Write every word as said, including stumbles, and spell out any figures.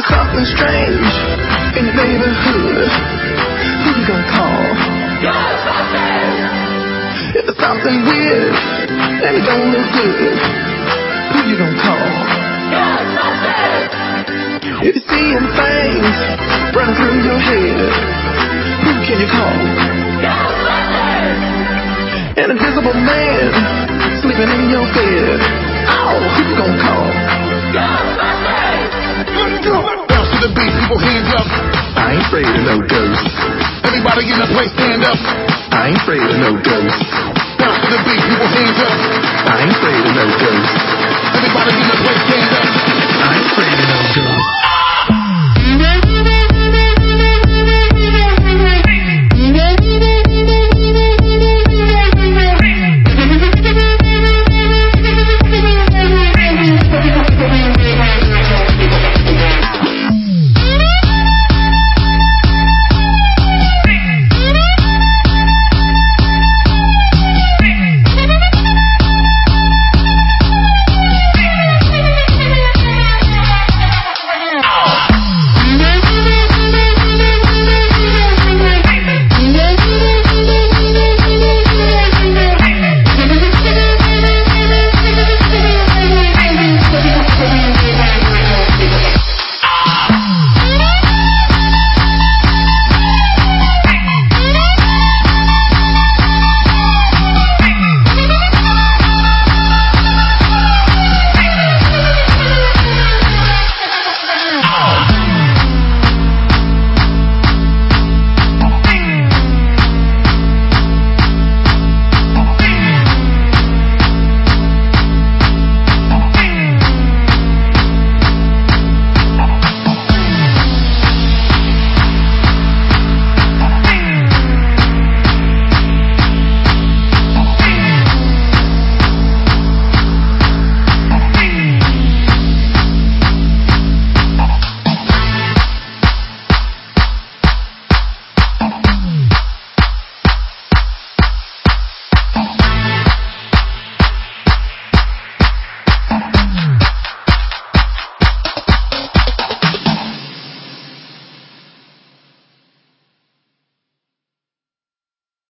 there's something strange in your neighborhood, who you gonna call? Ghostbusters! If there's something weird and it don't look good, who you gonna call? Ghostbusters! If you're seeing things running through your head, who can you call? Ghostbusters! An invisible man sleeping in your bed, oh, who you gonna call? Ghostbusters! Bounce to the beat, people hands up. I ain't afraid of no ghosts. Everybody in the place stand up. I ain't afraid of no ghosts.